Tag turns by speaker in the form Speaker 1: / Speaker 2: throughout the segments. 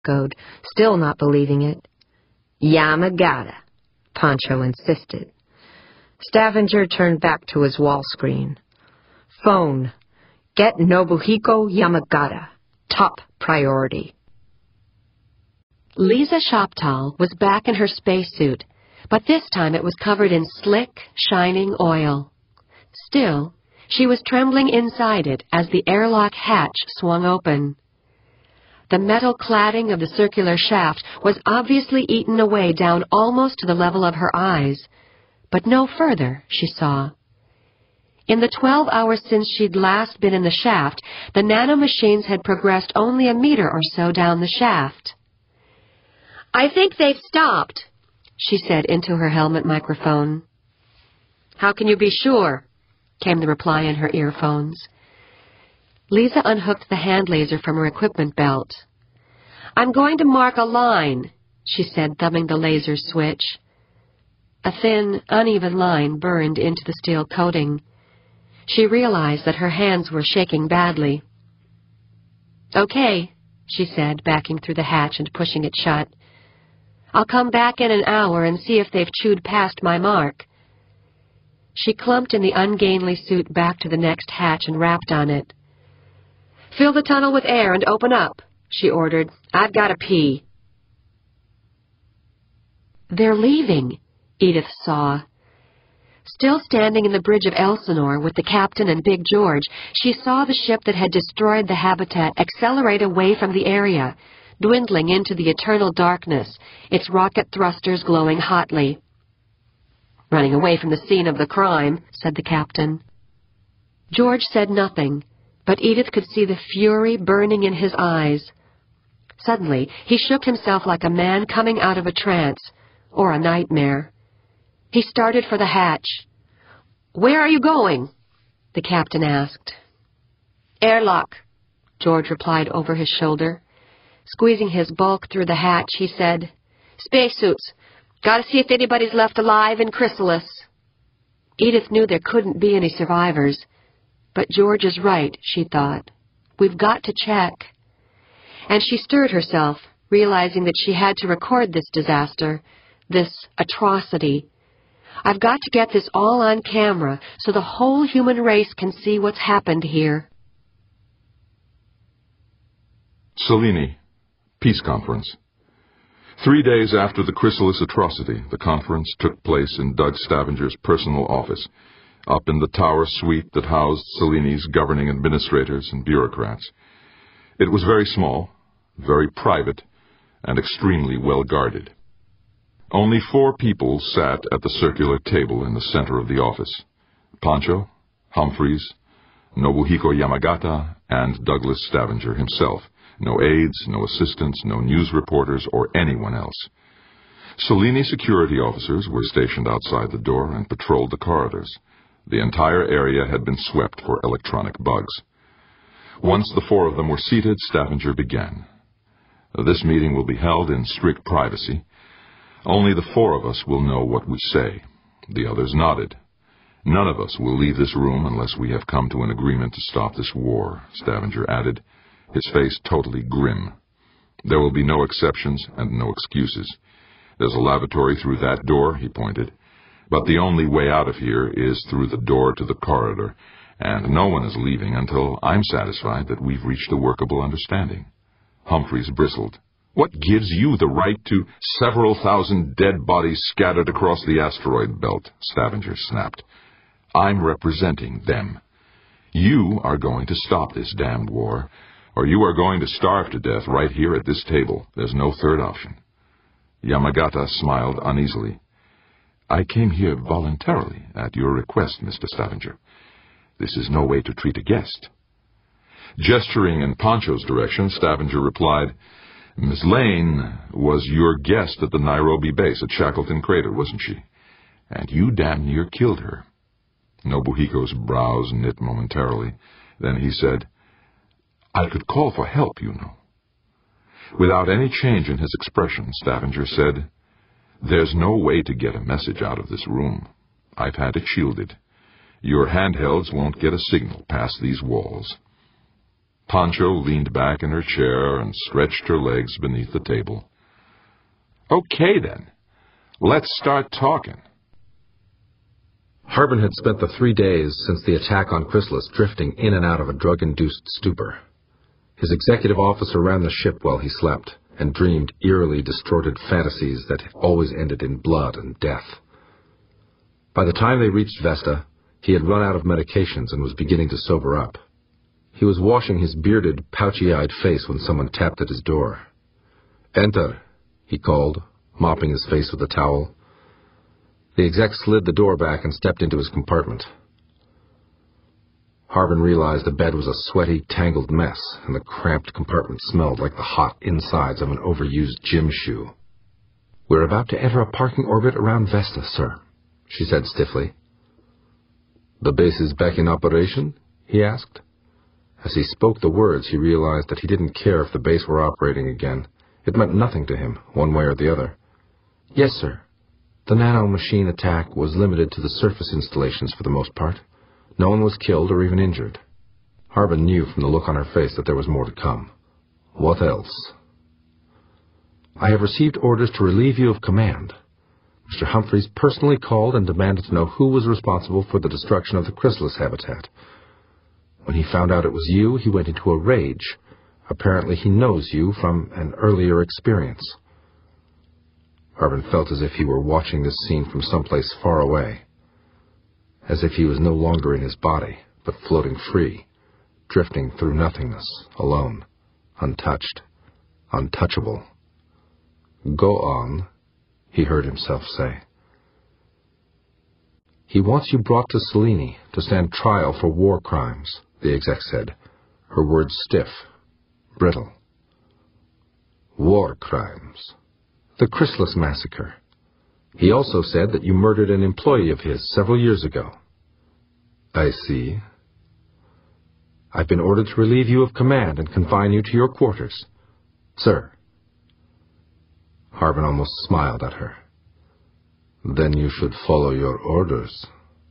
Speaker 1: echoed, still not believing it. Yamagata, Pancho insisted. Stavanger turned back to his wall screen. Phone. Get Nobuhiko Yamagata. Top priority.
Speaker 2: Lisa Shoptal was back in her spacesuit, but this time it was covered in slick, shining oil. Still, she was trembling inside it as the airlock hatch swung open. The metal cladding of the circular shaft was obviously eaten away down almost to the level of her eyes, but no further, she saw. In the 12 hours since she'd last been in the shaft, the nanomachines had progressed only a meter or so down the shaft. "I think they've stopped," she said into her helmet microphone. "How can you be sure?" came the reply in her earphones. Lisa unhooked the hand laser from her equipment belt. "I'm going to mark a line," she said, thumbing the laser switch. A thin, uneven line burned into the steel coating. She realized that her hands were shaking badly. "Okay," she said, backing through the hatch and pushing it shut. "I'll come back in an hour and see if they've chewed past my mark." She clumped in the ungainly suit back to the next hatch and rapped on it. "Fill the tunnel with air and open up," she ordered. "I've got to pee." "They're leaving," Edith saw. Still standing in the bridge of Elsinore with the captain and Big George, she saw the ship that had destroyed the habitat accelerate away from the area, dwindling into the eternal darkness, its rocket thrusters glowing hotly. "Running away from the scene of the crime," said the captain. George said nothing, but Edith could see the fury burning in his eyes. Suddenly, he shook himself like a man coming out of a trance, or a nightmare. He started for the hatch. "Where are you going?" the captain asked. "Airlock," George replied over his shoulder. Squeezing his bulk through the hatch, he said, "Spacesuits. Gotta see if anybody's left alive in Chrysalis." Edith knew there couldn't be any survivors. But George is right, she thought. We've got to check. And she stirred herself, realizing that she had to record this disaster, this atrocity. I've got to get this all on camera so the whole human race can see what's happened here.
Speaker 3: Selene, Peace Conference. 3 days after the Chrysalis atrocity, the conference took place in Doug Stavenger's personal office, up in the tower suite that housed Selene's governing administrators and bureaucrats. It was very small, very private, and extremely well guarded. Only 4 people sat at the circular table in the center of the office: Pancho, Humphreys, Nobuhiko Yamagata, and Douglas Stavanger himself. No aides, no assistants, no news reporters, or anyone else. Selene security officers were stationed outside the door and patrolled the corridors. The entire area had been swept for electronic bugs. Once the 4 of them were seated, Stavanger began. "This meeting will be held in strict privacy. Only the 4 of us will know what we say." The others nodded. "None of us will leave this room unless we have come to an agreement to stop this war," Stavanger added, his face totally grim. "There will be no exceptions and no excuses. There's a lavatory through that door," he pointed, "but the only way out of here is through the door to the corridor, and no one is leaving until I'm satisfied that we've reached a workable understanding." Humphreys bristled. "What gives you the right to—" "Several thousand dead bodies scattered across the asteroid belt," Stavanger snapped. "I'm representing them. You are going to stop this damned war, or you are going to starve to death right here at this table. There's no third option." Yamagata smiled uneasily. "I came here voluntarily at your request, Mr. Stavanger. This is no way to treat a guest." Gesturing in Pancho's direction, Stavanger replied, "Miss Lane was your guest at the Nairobi base at Shackleton Crater, wasn't she? And you damn near killed her." Nobuhiko's brows knit momentarily. Then he said, "I could call for help, you know." Without any change in his expression, Stavanger said, "There's no way to get a message out of this room. I've had it shielded. Your handhelds won't get a signal past these walls." Poncho leaned back in her chair and stretched her legs beneath the table. "Okay, then. Let's start talking."
Speaker 4: Harbin had spent the 3 days since the attack on Chrysalis drifting in and out of a drug-induced stupor. His executive officer ran the ship while he slept and dreamed eerily distorted fantasies that always ended in blood and death. By the time they reached Vesta, he had run out of medications and was beginning to sober up. He was washing his bearded, pouchy-eyed face when someone tapped at his door. "Enter," he called, mopping his face with a towel. The exec slid the door back and stepped into his compartment. Harbin realized the bed was a sweaty, tangled mess, and the cramped compartment smelled like the hot insides of an overused gym shoe. "We're about to enter a parking orbit around Vesta, sir," she said stiffly. "The base is back in operation?" he asked. As he spoke the words, he realized that he didn't care if the base were operating again. It meant nothing to him, one way or the other. "Yes, sir. The nanomachine attack was limited to the surface installations for the most part. No one was killed or even injured." Harbin knew from the look on her face that there was more to come. "What else?" "I have received orders to relieve you of command. Mr. Humphreys personally called and demanded to know who was responsible for the destruction of the Chrysalis habitat. When he found out it was you, he went into a rage. Apparently he knows you from an earlier experience." Harbin felt as if he were watching this scene from someplace far away, as if he was no longer in his body, but floating free, drifting through nothingness, alone, untouched, untouchable. "Go on," he heard himself say. "He wants you brought to Selene to stand trial for war crimes," the exec said, her words stiff, brittle. "War crimes?" "The Chrysalis massacre. He also said that you murdered an employee of his several years ago." "I see." "I've been ordered to relieve you of command and confine you to your quarters." "Sir." Harbin almost smiled at her. "Then you should follow your orders."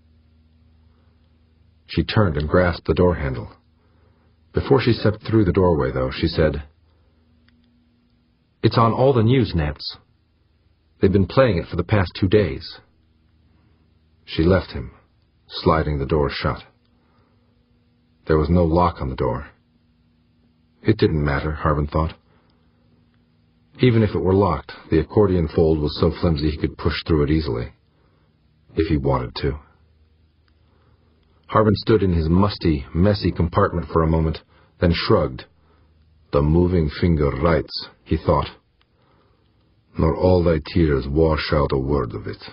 Speaker 4: She turned and grasped the door handle. Before she stepped through the doorway, though, she said, "It's on all the news nets. They've been playing it for the past 2 days." She left him, sliding the door shut. There was no lock on the door. It didn't matter, Harbin thought. Even if it were locked, the accordion fold was so flimsy he could push through it easily, if he wanted to. Harbin stood in his musty, messy compartment for a moment, then shrugged. "The moving finger writes," he thought, "nor all thy tears wash out a word of it."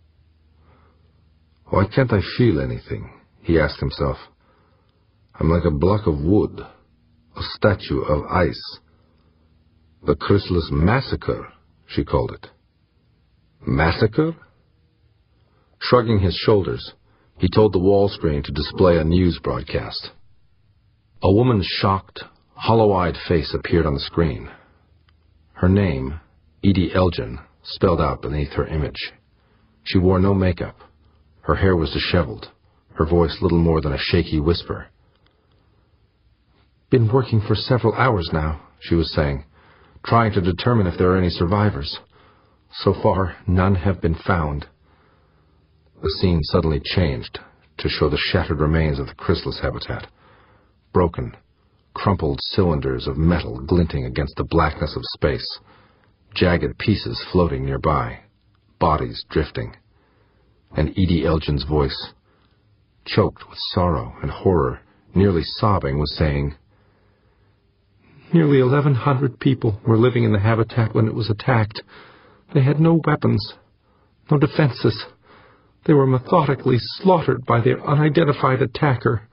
Speaker 4: "Why can't I feel anything?" he asked himself. "I'm like a block of wood, a statue of ice." "The Chrysalis massacre," she called it. "Massacre?" Shrugging his shoulders, he told the wall screen to display a news broadcast. A woman's shocked, hollow-eyed face appeared on the screen. Her name, Edie Elgin, spelled out beneath her image. She wore no makeup. Her hair was disheveled, her voice little more than a shaky whisper. "Been working for several hours now," she was saying, "trying to determine if there are any survivors. So far, none have been found." The scene suddenly changed to show the shattered remains of the Chrysalis habitat, broken, crumpled cylinders of metal glinting against the blackness of space, jagged pieces floating nearby, bodies drifting. And Edie Elgin's voice, choked with sorrow and horror, nearly sobbing, was saying, "Nearly 1,100 people were living in the habitat when it was attacked. They had no weapons, no defenses. They were methodically slaughtered by their unidentified attacker."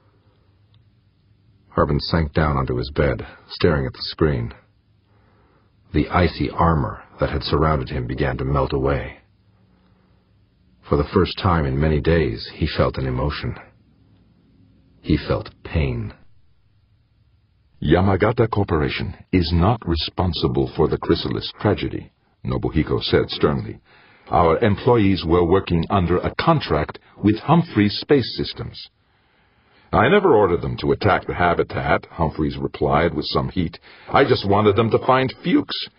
Speaker 4: Harbin sank down onto his bed, staring at the screen. The icy armor that had surrounded him began to melt away. For the first time in many days, he felt an emotion. He felt pain.
Speaker 3: "Yamagata Corporation is not responsible for the Chrysalis tragedy," Nobuhiko said sternly. "Our employees were working under a contract with Humphreys Space Systems." I never ordered them to attack the habitat, Humphreys replied with some heat. I just wanted them to find Fuchs.